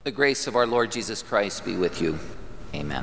The grace of our Lord Jesus Christ be with you. Amen.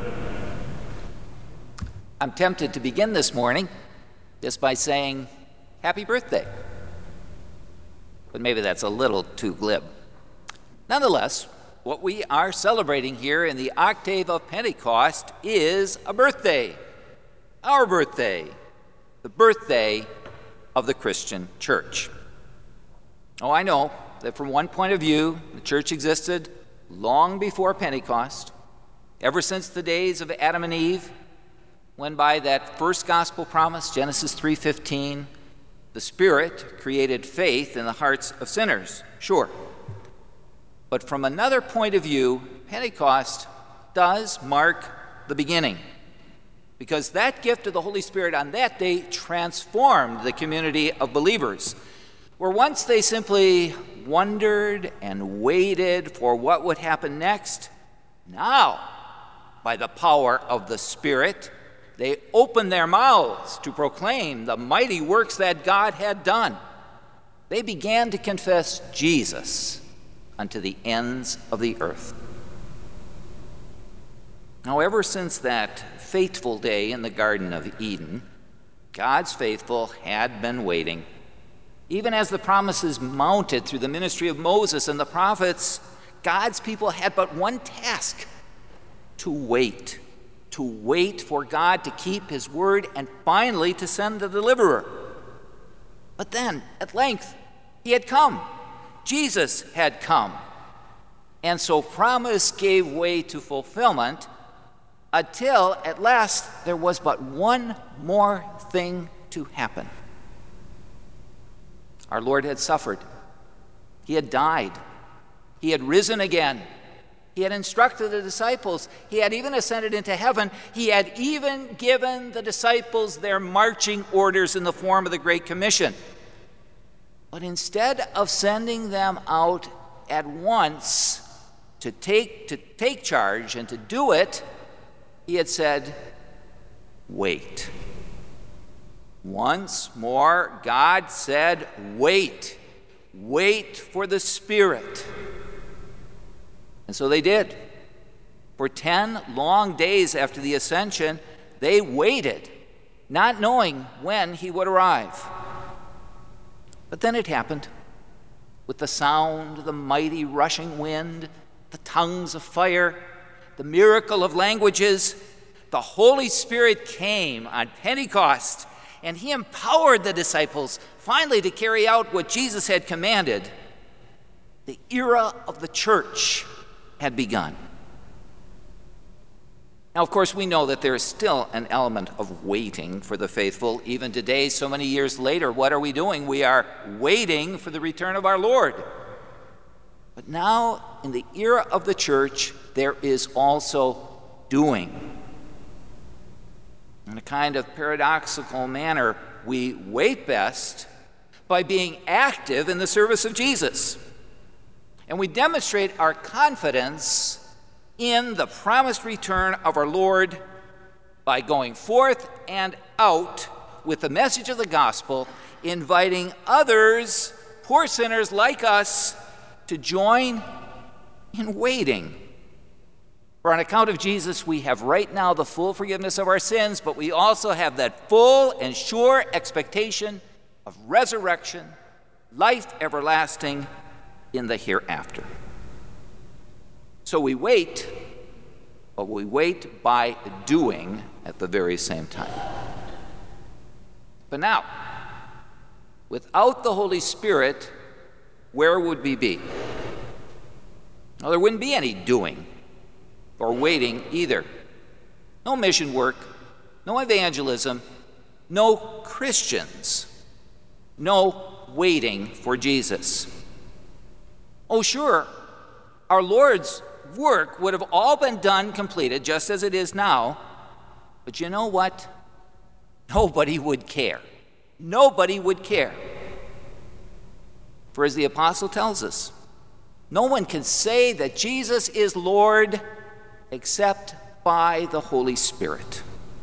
I'm tempted to begin this morning just by saying, happy birthday. But maybe that's a little too glib. Nonetheless, what we are celebrating here in the octave of Pentecost is a birthday. Our birthday. The birthday of the Christian church. Oh, I know that from one point of view, the church existed long before Pentecost, ever since the days of Adam and Eve, when by that first gospel promise, Genesis 3:15, the Spirit created faith in the hearts of sinners. Sure. But from another point of view, Pentecost does mark the beginning, because that gift of the Holy Spirit on that day transformed the community of believers, where once they simply wondered and waited for what would happen next, now, by the power of the Spirit, they opened their mouths to proclaim the mighty works that God had done. They began to confess Jesus unto the ends of the earth. Now, ever since that fateful day in the Garden of Eden, God's faithful had been waiting. Even as the promises mounted through the ministry of Moses and the prophets, God's people had but one task: to wait for God to keep his word and finally to send the deliverer. But then, at length, he had come. Jesus had come. And so promise gave way to fulfillment until at last there was but one more thing to happen. Our Lord had suffered. He had died. He had risen again. He had instructed the disciples. He had even ascended into heaven. He had even given the disciples their marching orders in the form of the Great Commission. But instead of sending them out at once to take charge and to do it, he had said, wait. Once more, God said, wait for the Spirit. And so they did. For 10 long days after the ascension, they waited, not knowing when he would arrive. But then it happened. With the sound of the mighty rushing wind, the tongues of fire, the miracle of languages, the Holy Spirit came on Pentecost, and he empowered the disciples finally to carry out what Jesus had commanded. The era of the church had begun. Now, of course, we know that there is still an element of waiting for the faithful. Even today, so many years later, what are we doing? We are waiting for the return of our Lord. But now, in the era of the church, there is also doing. In a kind of paradoxical manner, we wait best by being active in the service of Jesus. And we demonstrate our confidence in the promised return of our Lord by going forth and out with the message of the gospel, inviting others, poor sinners like us, to join in waiting. For on account of Jesus, we have right now the full forgiveness of our sins, but we also have that full and sure expectation of resurrection, life everlasting in the hereafter. So we wait, but we wait by doing at the very same time. But now, without the Holy Spirit, where would we be? Well, there wouldn't be any doing or waiting either. No mission work, no evangelism, no Christians, no waiting for Jesus. Oh, sure, our Lord's work would have all been done, completed, just as it is now. But you know what? Nobody would care. Nobody would care. For as the apostle tells us, no one can say that Jesus is Lord except by the Holy Spirit.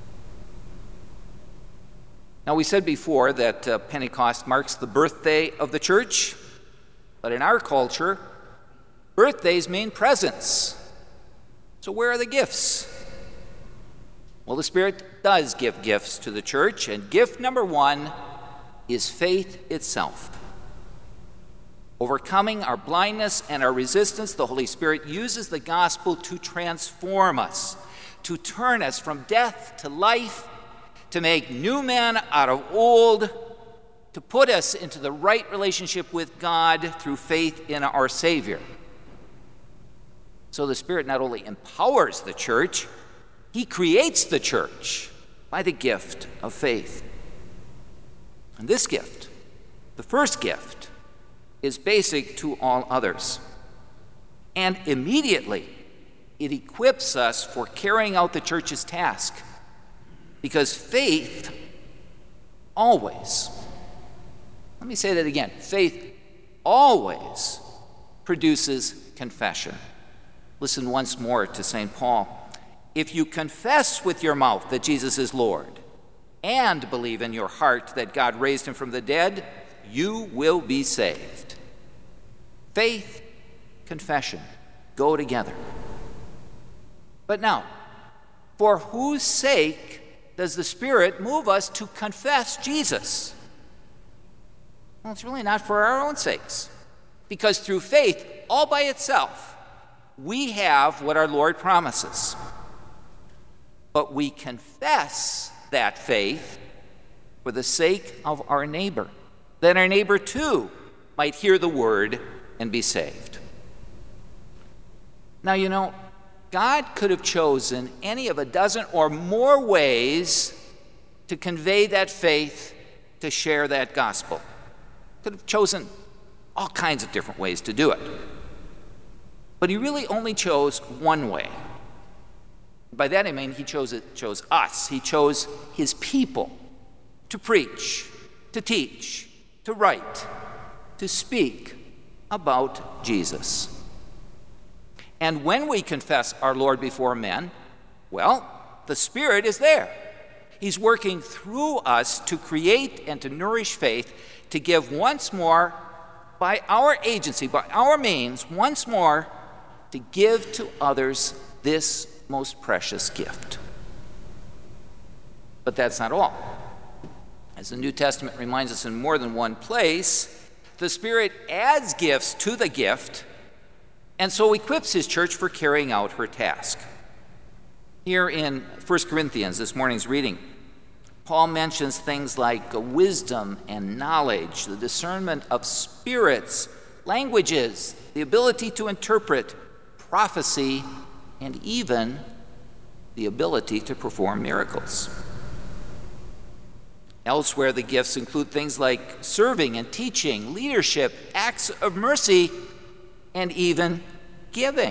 Now, we said before that Pentecost marks the birthday of the church, but in our culture, Birthdays mean presents. So where are the gifts? Well, the Spirit does give gifts to the church, and gift number one is faith itself. Overcoming our blindness and our resistance, the Holy Spirit uses the gospel to transform us, to turn us from death to life, to make new men out of old, to put us into the right relationship with God through faith in our Savior. So the Spirit not only empowers the church, He creates the church by the gift of faith. And this gift, the first gift, is basic to all others. And immediately, it equips us for carrying out the church's task. Because faith always, let me say that again, faith always produces confession. Listen once more to St. Paul. If you confess with your mouth that Jesus is Lord and believe in your heart that God raised him from the dead, you will be saved. Faith, confession go together. But now, for whose sake does the Spirit move us to confess Jesus? Well, it's really not for our own sakes. Because through faith, all by itself, we have what our Lord promises. But we confess that faith for the sake of our neighbor, that our neighbor too might hear the word and be saved. Now, you know, God could have chosen any of a dozen or more ways to convey that faith, to share that gospel. Could have chosen all kinds of different ways to do it. But he really only chose one way. By that I mean he chose us. He chose his people to preach, to teach, to write, to speak about Jesus. And when we confess our Lord before men, well, the Spirit is there. He's working through us to create and to nourish faith, to give once more, by our agency, by our means, once more, to give to others this most precious gift. But that's not all. As the New Testament reminds us in more than one place, the Spirit adds gifts to the gift, and so equips his church for carrying out her task. Here in 1 Corinthians, this morning's reading, Paul mentions things like wisdom and knowledge, the discernment of spirits, languages, the ability to interpret, prophecy, and even the ability to perform miracles. Elsewhere, the gifts include things like serving and teaching, leadership, acts of mercy, and even giving.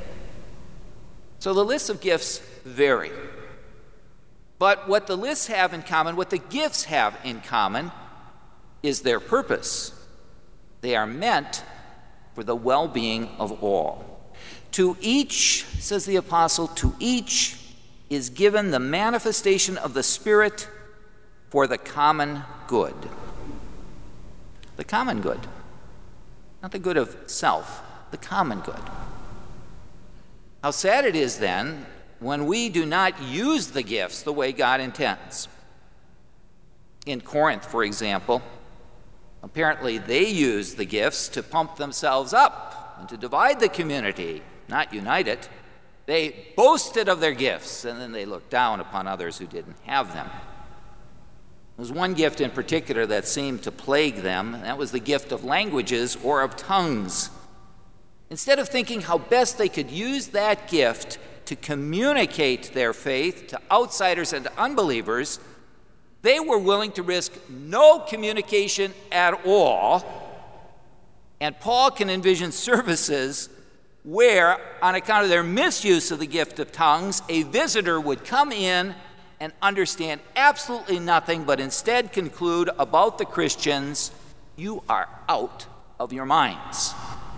So the lists of gifts vary. But what the lists have in common, what the gifts have in common, is their purpose. They are meant for the well-being of all. To each, says the apostle, to each is given the manifestation of the Spirit for the common good. The common good. Not the good of self, the common good. How sad it is then when we do not use the gifts the way God intends. In Corinth, for example, apparently they used the gifts to pump themselves up and to divide the community, not unite it. They boasted of their gifts, and then they looked down upon others who didn't have them. There was one gift in particular that seemed to plague them, and that was the gift of languages or of tongues. Instead of thinking how best they could use that gift to communicate their faith to outsiders and to unbelievers, they were willing to risk no communication at all. And Paul can envision services where, on account of their misuse of the gift of tongues, a visitor would come in and understand absolutely nothing, but instead conclude about the Christians, "You are out of your minds."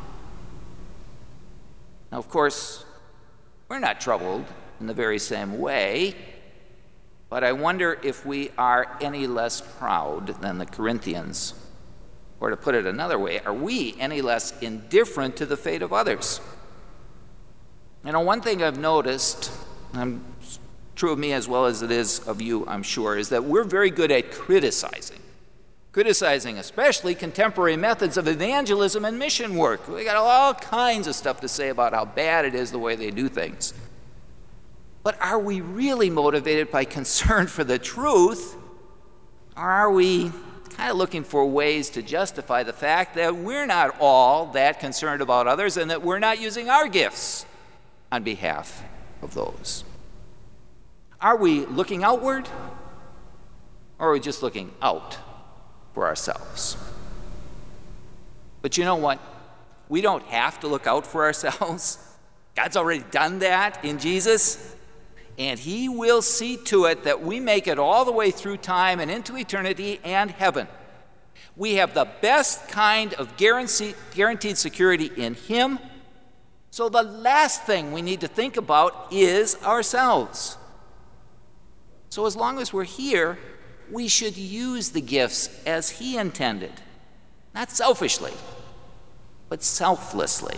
Now, of course, we're not troubled in the very same way, but I wonder if we are any less proud than the Corinthians Or to put it another way, are we any less indifferent to the fate of others? You know, one thing I've noticed, true of me as well as it is of you, I'm sure, is that we're very good at criticizing especially contemporary methods of evangelism and mission work. We got all kinds of stuff to say about how bad it is the way they do things. But are we really motivated by concern for the truth, or are we kind of looking for ways to justify the fact that we're not all that concerned about others and that we're not using our gifts on behalf of those? Are we looking outward, or are we just looking out for ourselves? But you know what? We don't have to look out for ourselves. God's already done that in Jesus, and He will see to it that we make it all the way through time and into eternity and heaven. We have the best kind of guaranteed security in Him, so the last thing we need to think about is ourselves. So as long as we're here, we should use the gifts as He intended, not selfishly, but selflessly.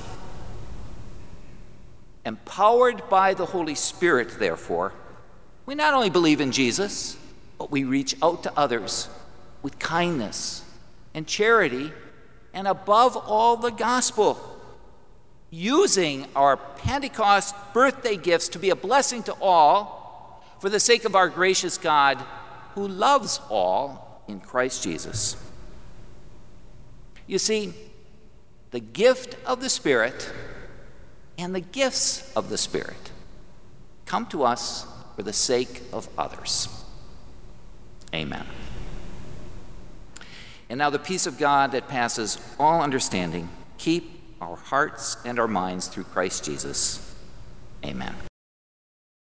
Empowered by the Holy Spirit, therefore, we not only believe in Jesus, but we reach out to others with kindness and charity, and above all, the gospel, using our Pentecost birthday gifts to be a blessing to all for the sake of our gracious God, who loves all in Christ Jesus. You see, the gift of the Spirit and the gifts of the Spirit come to us for the sake of others. Amen. And now the peace of God that passes all understanding, keep our hearts and our minds through Christ Jesus. Amen.